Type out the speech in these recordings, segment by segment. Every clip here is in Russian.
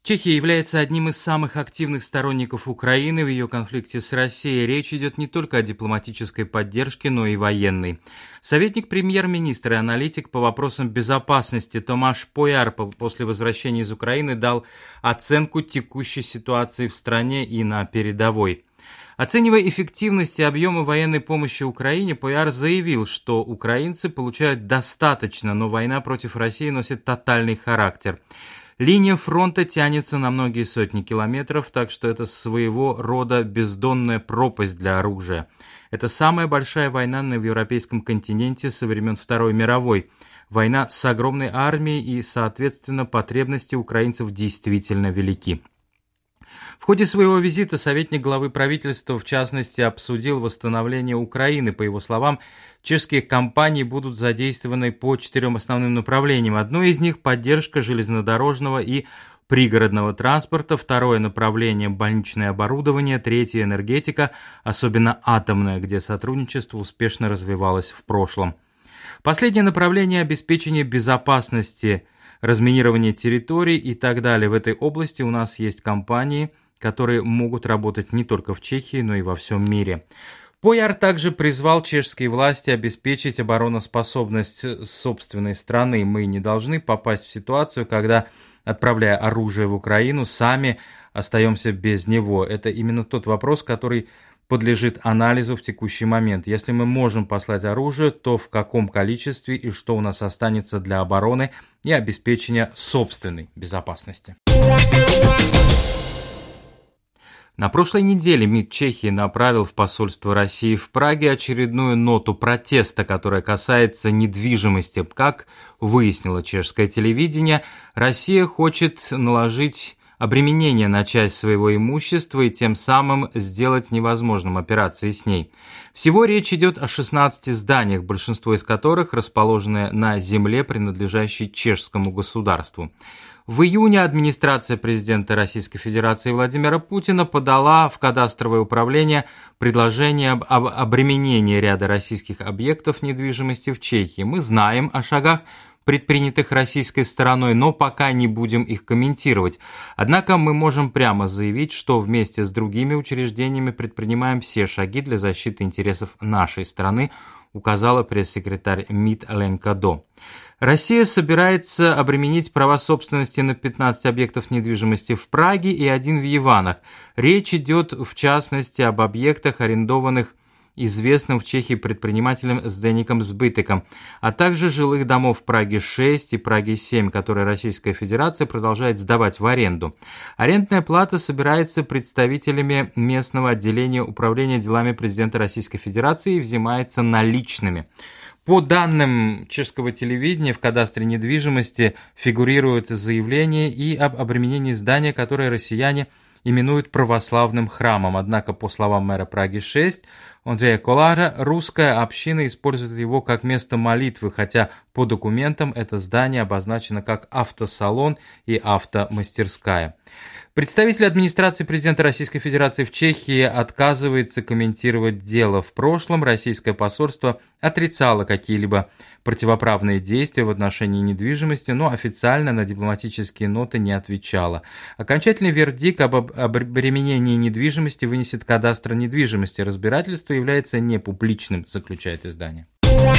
Чехия является одним из самых активных сторонников Украины в ее конфликте с Россией. Речь идет не только о дипломатической поддержке, но и военной. Советник премьер-министра и аналитик по вопросам безопасности Томаш Пояр после возвращения из Украины дал оценку текущей ситуации в стране и на передовой. Оценивая эффективность и объемы военной помощи Украине, Пояр заявил, что украинцы получают достаточно, но война против России носит тотальный характер. Линия фронта тянется на многие сотни километров, так что это своего рода бездонная пропасть для оружия. Это самая большая война на европейском континенте со времен Второй мировой. Война с огромной армией и, соответственно, потребности украинцев действительно велики. В ходе своего визита советник главы правительства, в частности, обсудил восстановление Украины. По его словам, чешские компании будут задействованы по 4 основным направлениям. Одно из них – поддержка железнодорожного и пригородного транспорта, второе направление – больничное оборудование, третье – энергетика, особенно атомная, где сотрудничество успешно развивалось в прошлом. Последнее направление – обеспечение безопасности, разминирование территорий и так далее. В этой области у нас есть компании, которые могут работать не только в Чехии, но и во всем мире. Пояр также призвал чешские власти обеспечить обороноспособность собственной страны. Мы не должны попасть в ситуацию, когда, отправляя оружие в Украину, сами остаемся без него. Это именно тот вопрос, который подлежит анализу в текущий момент. Если мы можем послать оружие, то в каком количестве и что у нас останется для обороны и обеспечения собственной безопасности. На прошлой неделе МИД Чехии направил в посольство России в Праге очередную ноту протеста, которая касается недвижимости. Как выяснило чешское телевидение, Россия хочет наложить обременение на часть своего имущества и тем самым сделать невозможным операции с ней. Всего речь идет о 16 зданиях, большинство из которых расположены на земле, принадлежащей чешскому государству. В июне администрация президента Российской Федерации Владимира Путина подала в кадастровое управление предложение об обременении ряда российских объектов недвижимости в Чехии. Мы знаем о шагах, предпринятых российской стороной, но пока не будем их комментировать. Однако мы можем прямо заявить, что вместе с другими учреждениями предпринимаем все шаги для защиты интересов нашей страны, указала пресс-секретарь МИД Ленка До. Россия собирается обременить права собственности на 15 объектов недвижимости в Праге и 1 в Яванах. Речь идет, в частности, об объектах, арендованных известным в Чехии предпринимателем Зdeněkem Zbytеком, а также жилых домов в Праге 6 и Праге 7, которые Российская Федерация продолжает сдавать в аренду. Арендная плата собирается представителями местного отделения управления делами президента Российской Федерации и взимается наличными. По данным чешского телевидения, в кадастре недвижимости фигурирует заявление и об обременении здания, которое россияне именуют православным храмом. Однако, по словам мэра Праги-6, Андрея Колара, русская община использует его как место молитвы, хотя по документам это здание обозначено как автосалон и автомастерская. Представитель администрации президента Российской Федерации в Чехии отказывается комментировать дело. В прошлом российское посольство отрицало какие-либо противоправные действия в отношении недвижимости, но официально на дипломатические ноты не отвечало. Окончательный вердикт об обременении недвижимости вынесет кадастр недвижимости. Разбирательство является непубличным, заключает издание.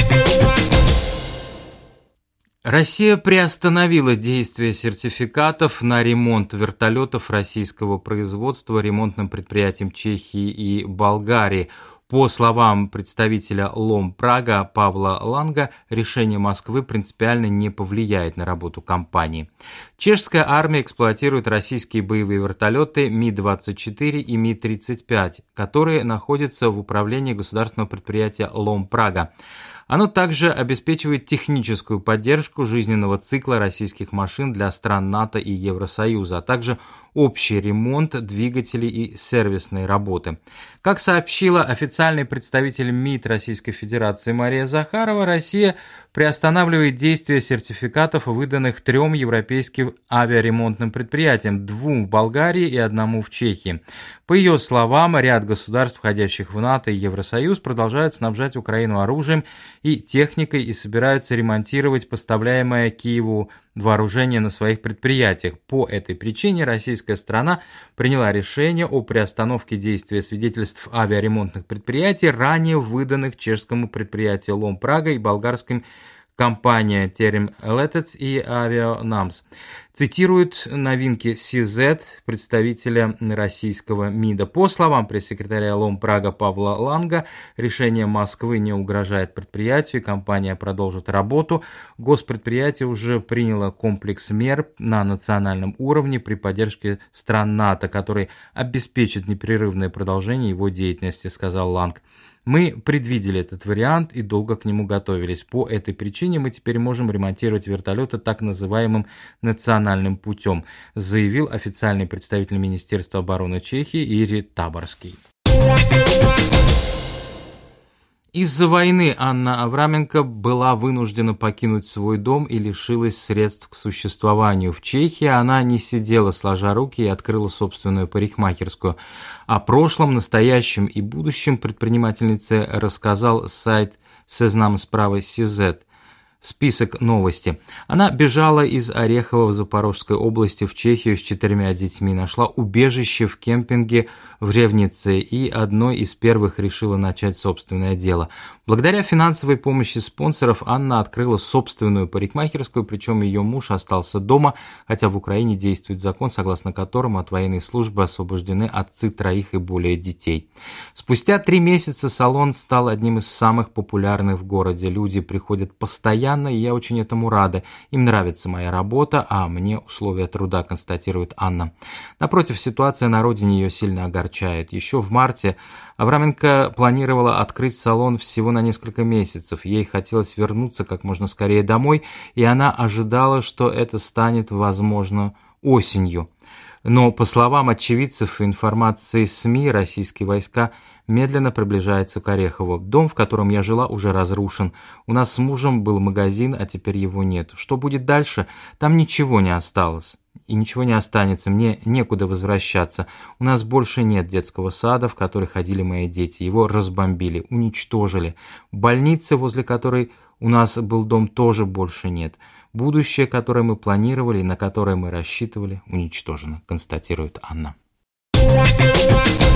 Россия приостановила действие сертификатов на ремонт вертолетов российского производства ремонтным предприятиям Чехии и Болгарии. По словам представителя ЛОМ Прага Павла Ланга, решение Москвы принципиально не повлияет на работу компании. Чешская армия эксплуатирует российские боевые вертолеты Ми-24 и Ми-35, которые находятся в управлении государственного предприятия ЛОМ Прага. Оно также обеспечивает техническую поддержку жизненного цикла российских машин для стран НАТО и Евросоюза, а также общий ремонт двигателей и сервисные работы. Как сообщила официальный представитель МИД Российской Федерации Мария Захарова, Россия приостанавливает действие сертификатов, выданных 3 европейским авиаремонтным предприятиям, 2 в Болгарии и 1 в Чехии. По ее словам, ряд государств, входящих в НАТО и Евросоюз, продолжают снабжать Украину оружием и техникой и собираются ремонтировать поставляемое Киеву вооружения на своих предприятиях. По этой причине российская сторона приняла решение о приостановке действия свидетельств авиаремонтных предприятий, ранее выданных чешскому предприятию «Лом Прага» и болгарским компания Терем Летец и Авианамс. Цитируют новинки СИЗ представителя российского МИДа. По словам пресс-секретаря Лом Прага Павла Ланга, решение Москвы не угрожает предприятию, и компания продолжит работу. Госпредприятие уже приняло комплекс мер на национальном уровне при поддержке стран НАТО, который обеспечит непрерывное продолжение его деятельности, сказал Ланг. Мы предвидели этот вариант и долго к нему готовились. По этой причине мы теперь можем ремонтировать вертолеты так называемым национальным путем, заявил официальный представитель Министерства обороны Чехии Ири Таборский. Из-за войны Анна Авраменко была вынуждена покинуть свой дом и лишилась средств к существованию. В Чехии она не сидела сложа руки и открыла собственную парикмахерскую. О прошлом, настоящем и будущем предпринимательнице рассказал сайт «Сезнам справа СИЗ». Список новости. Она бежала из Орехова в Запорожской области в Чехию с 4 детьми, нашла убежище в кемпинге в Ревнице и одной из первых решила начать собственное дело. Благодаря финансовой помощи спонсоров Анна открыла собственную парикмахерскую, причем ее муж остался дома, хотя в Украине действует закон, согласно которому от военной службы освобождены отцы 3 и более детей. Спустя 3 месяца салон стал одним из самых популярных в городе. Люди приходят постоянно, и я очень этому рада. Им нравится моя работа, а мне условия труда, констатирует Анна. Напротив, ситуация на родине ее сильно огорчает. Еще в марте Авраменко планировала открыть салон всего на несколько месяцев. Ей хотелось вернуться как можно скорее домой, и она ожидала, что это станет, возможно, осенью. Но, по словам очевидцев и информации СМИ, российские войска медленно приближаются к Орехову. Дом, в котором я жила, уже разрушен. У нас с мужем был магазин, а теперь его нет. Что будет дальше? Там ничего не осталось. И ничего не останется, мне некуда возвращаться. У нас больше нет детского сада, в который ходили мои дети. Его разбомбили, уничтожили. Больницы, возле которой у нас был дом, тоже больше нет. Будущее, которое мы планировали и на которое мы рассчитывали, уничтожено, констатирует Анна.